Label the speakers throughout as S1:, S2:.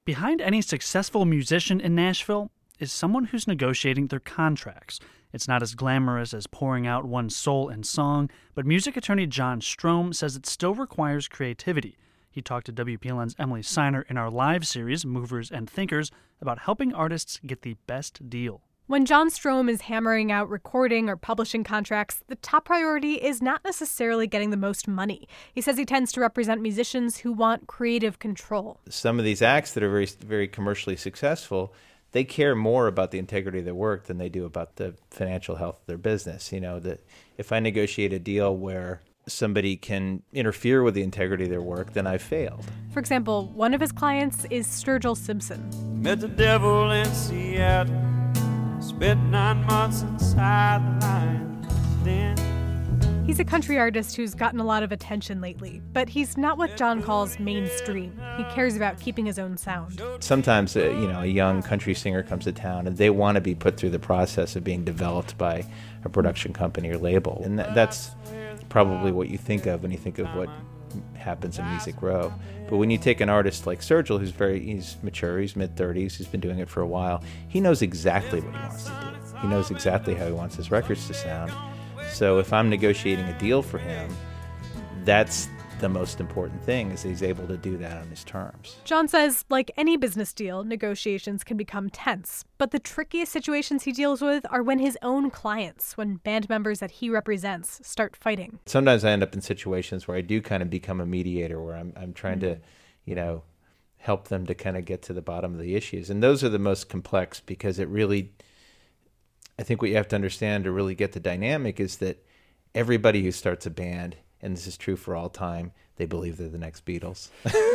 S1: Behind any successful musician in Nashville is someone who's negotiating their contracts. It's not as glamorous as pouring out one's soul in song, but music attorney John Strom says it still requires creativity. He talked to WPLN's Emily Siner in our live series, Movers and Thinkers, about helping artists get the best deal.
S2: When John Strom is hammering out recording or publishing contracts, the top priority is not necessarily getting the most money. He says he tends to represent musicians who want creative control.
S3: Some of these acts that are very, very commercially successful, they care more about the integrity of their work than they do about the financial health of their business. You know, that if I negotiate a deal where somebody can interfere with the integrity of their work, then I've failed.
S2: For example, one of his clients is Sturgill Simpson.
S4: Met the devil in Seattle. Spent 9 months inside the lion's den.
S2: He's a country artist who's gotten a lot of attention lately, but he's not what John calls mainstream. He cares about keeping his own sound.
S3: Sometimes, a young country singer comes to town and they want to be put through the process of being developed by a production company or label. And that's probably what you think of when you think of what happens in Music Row. But when you take an artist like Sturgill, he's mature, he's mid-30s, he's been doing it for a while, he knows exactly what he wants to do. He knows exactly how he wants his records to sound. So if I'm negotiating a deal for him, that's the most important thing, is he's able to do that on his terms.
S2: John says, like any business deal, negotiations can become tense. But the trickiest situations he deals with are when his own clients, when band members that he represents, start fighting.
S3: Sometimes I end up in situations where I do kind of become a mediator, where I'm trying to, help them to kind of get to the bottom of the issues. And those are the most complex, because it really, I think what you have to understand to really get the dynamic is that everybody who starts a band, and this is true for all time, they believe they're the next Beatles.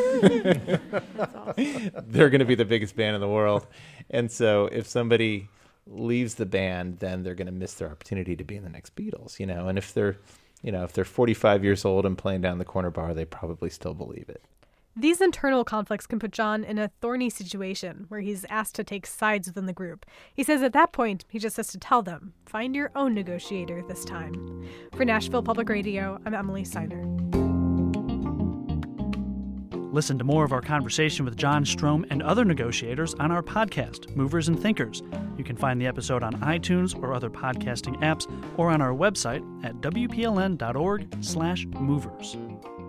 S2: That's awesome.
S3: They're going to be the biggest band in the world. And so if somebody leaves the band, then they're going to miss their opportunity to be in the next Beatles, And if they're 45 years old and playing down the corner bar, they probably still believe it.
S2: These internal conflicts can put John in a thorny situation where he's asked to take sides within the group. He says at that point, he just has to tell them, find your own negotiator this time. For Nashville Public Radio, I'm Emily Siner.
S1: Listen to more of our conversation with John Strom and other negotiators on our podcast, Movers and Thinkers. You can find the episode on iTunes or other podcasting apps, or on our website at wpln.org/movers.